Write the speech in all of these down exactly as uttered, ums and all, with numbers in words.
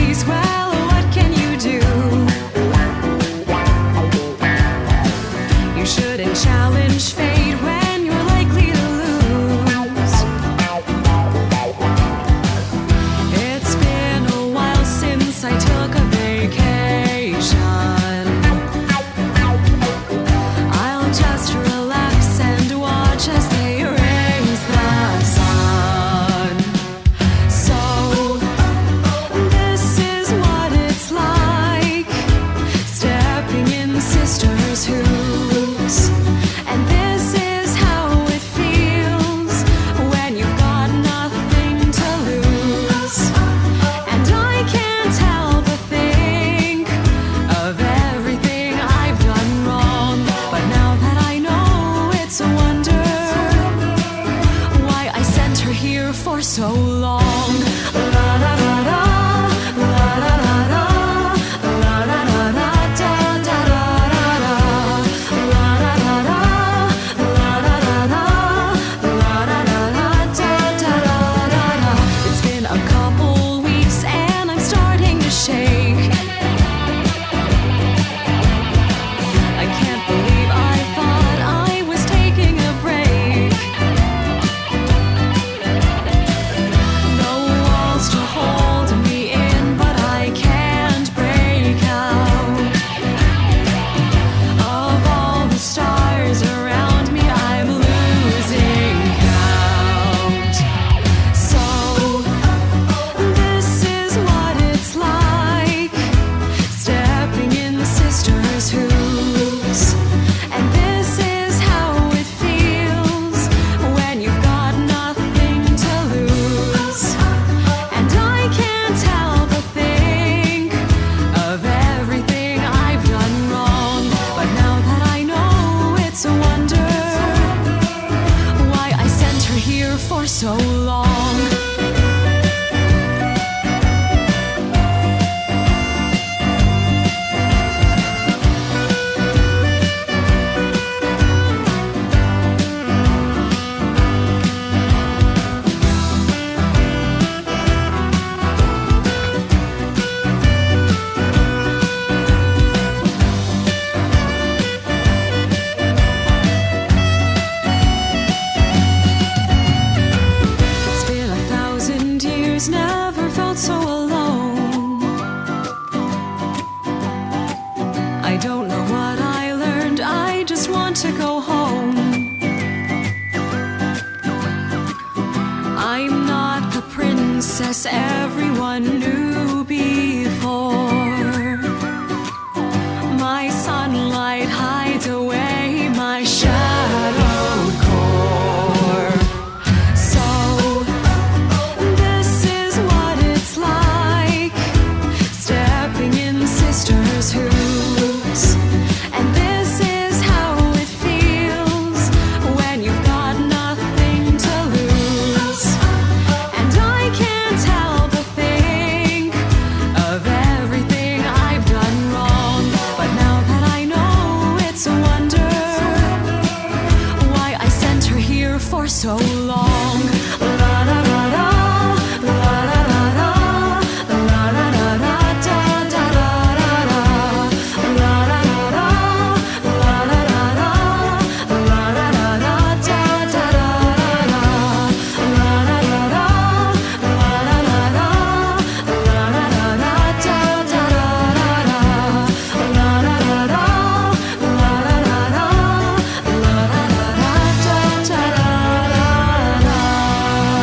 peace. Well, what can you do? You shouldn't challenge fate when you're likely to lose. It's been a while since I took a vacation. I'll just relax and watch as they raise the sun. So this is what it's like, stepping in sisters' hoops. And this is how it feels when you've got nothing to lose. And I can't help but think of everything I've done wrong. But now that I know, it's a wonder why I sent her here for so long. La la la la, la la la la, la la la la, da da da da da, la la la la, la la la la, la la la la, da da da da da. It's been a couple weeks and I'm starting to shake. I can't believe I thought I was taking a break. No walls to hold me in, but I can't break out. Of all the stars around me, I'm losing count. So this is what it's like, stepping in sisters' hoops. And this is how it feels when you've got nothing to lose. And I can't help but think of everything I've done wrong. But now that I know, it's a wonder why I sent her here for so long. It's been a thousand years, never felt so alone. I don't know what I learned, I just want to go home. I'm not the princess everyone knew before. My sunlight hides away my shadow core. So this is what it's like, stepping in sisters' hoops. And this is how it feels when you've got nothing to lose. And I can't help but think of everything I've done wrong. But now that I know, it's a wonder why I sent her here for so long. La la la la, la la la la, la la la la, da da da da da, la la la la, la la la la, la la la la, da da da da da, la la la la, la la la la, la la la la, da da da da da, la la la la, la la la la, la la la la, da da da da da.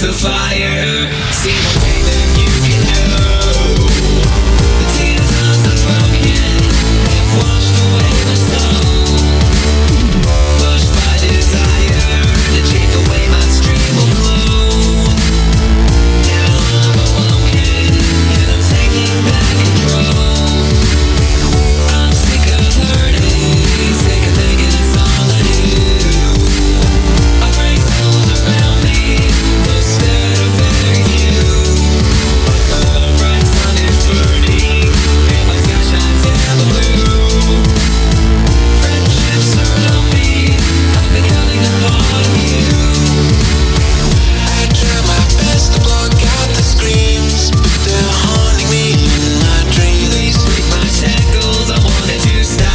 the fire. See the way that you can know. The tears of the broken have washed away the soul. Pushed by desire to take away my stream of flow. Now I'm awoken and I'm taking back control. I'm sick of hurting, sick of thinking it's all I do. I break those around me instead of better you. A bright sun is burning and my sky shines ever blue. Friendships surround me, I'm becoming a part of you. I try my best to block out the screams, but they're haunting me in my dreams. Please break my shackles, I wanted to stop.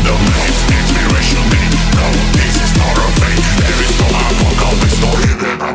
Inspiration, no, this is not a fake. There is no apocalypse, no hidden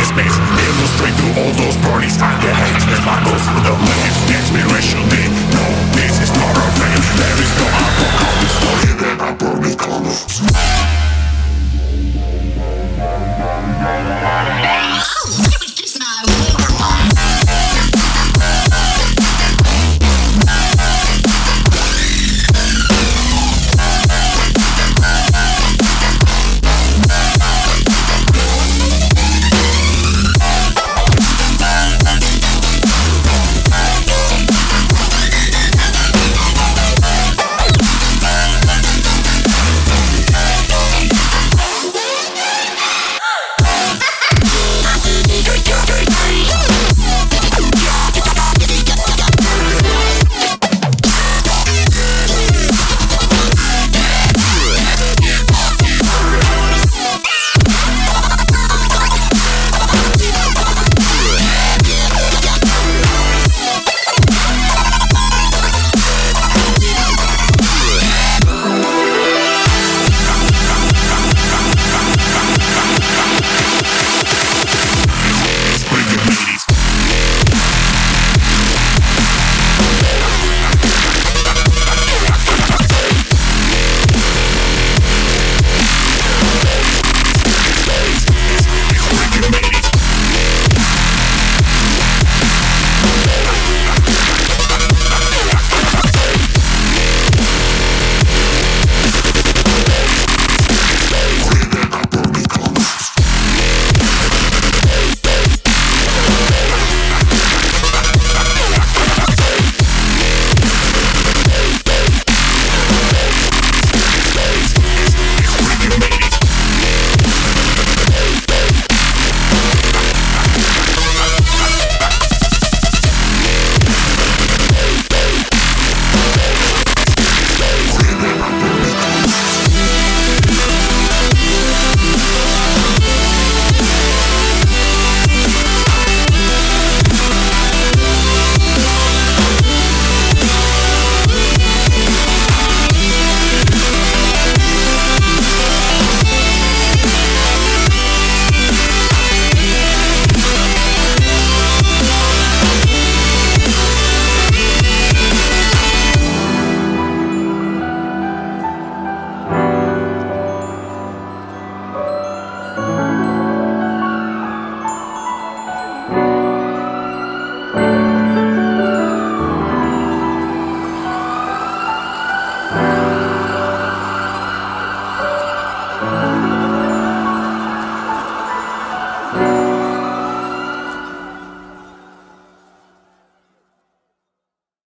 space. Illustrate through all those burnings. Find the hate in my nose. The limits, the inspiration. They know this is not a fake. There is no apocalypse. For hidden and burning colors.